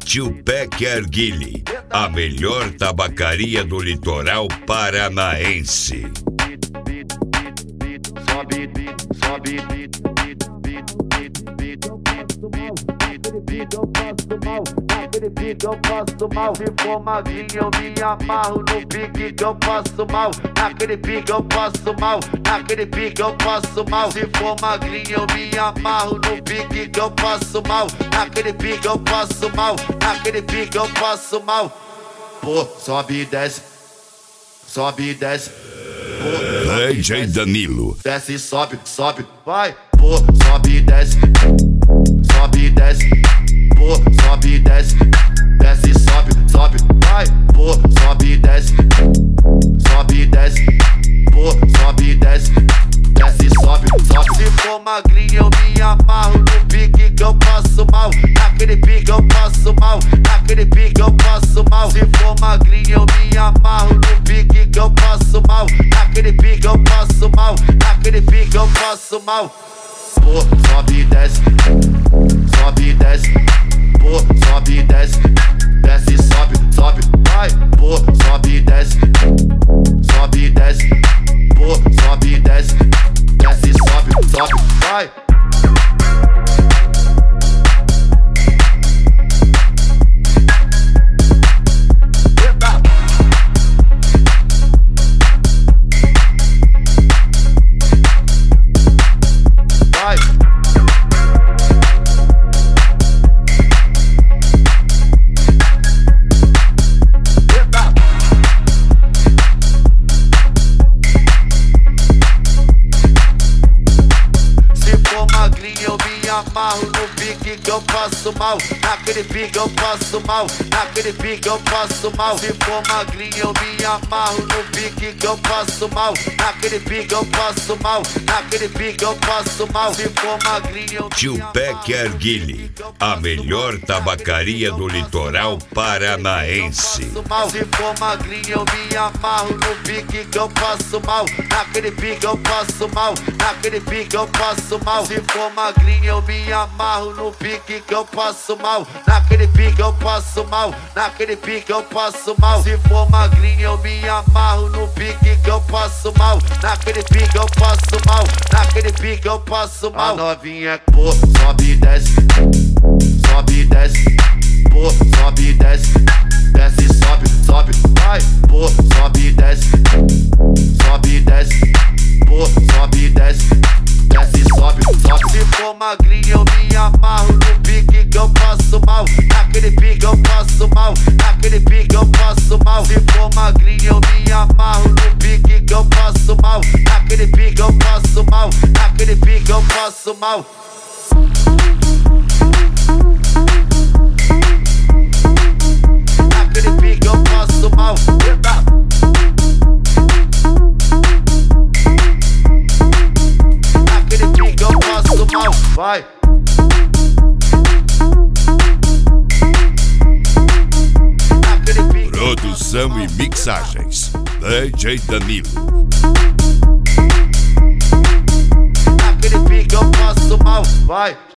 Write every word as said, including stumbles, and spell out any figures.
Tio Peck Arguile, a melhor tabacaria do litoral paranaense. Sobe, sobe, naquele pique eu passo mal, naquele pique eu passo mal. Se for magrinho eu me amarro no pique que eu passo mal, naquele pique eu passo mal, naquele pique eu passo mal. Se for magrinho eu me amarro no pique que eu passo mal, naquele pique eu passo mal, naquele pique eu passo mal. Pô, sobe e desce, sobe e desce. D J Danilo. Desce e sobe, sobe, vai. Pô, sobe e desce, sobe e desce. Pô, sobe e desce, desce e sobe, sobe, vai. Pô, sobe e desce, sobe e desce. Pô, sobe e desce, desce e sobe, sobe. Se for magrinho eu me amarro no pique que eu passo mal, naquele pique eu passo mal, naquele pique eu passo mal. Se for magrinho eu me amarro no pique que eu passo mal, naquele pique eu passo mal, naquele pique eu passo mal. Pô, sobe e desce, sobe e desce. Pô, sobe e desce, desce e sobe, sobe, vai. Pô, sobe e desce, sobe e desce. Pô, sobe e desce, desce e sobe, sobe, vai. Eu me amarro no pique que eu passo mal, naquele pique eu passo mal, naquele pique eu passo mal. Se for magrinho eu me amarro no pique que eu passo mal, naquele pique eu passo mal, naquele pique eu passo mal. Se for magrinho eu Tio Peck Arguile, a melhor tabacaria do litoral paranaense. Se for magrinho eu me amarro no pique que eu passo mal, naquele pique eu passo mal, naquele pique eu passo mal. Se for magrinho eu me amarro no pique que eu passo mal, naquele pique eu passo mal, naquele pique eu passo mal. Se for magrinho eu me amarro no pique que eu passo mal, naquele pique eu passo mal, naquele pique eu passo mal. A novinha, pô, sobe e desce, sobe e desce. Pô, sobe e desce, desce e sobe, sobe, vai. Pô, sobe e desce, sobe e desce. Pô, sobe e desce, desce e sobe, sobe. Se for magrinho eu me amarro no pique que eu passo mal, naquele pique eu passo mal, naquele pique eu passo mal. Se for magrinho eu me amarro no pique que eu passo mal, naquele pique eu passo mal, naquele pique eu passo mal. Naquele pique eu passo mal. Naquele pique eu passo mal, vai. Produção e mixagens, D J Danilo. Naquele pique eu passo mal, vai.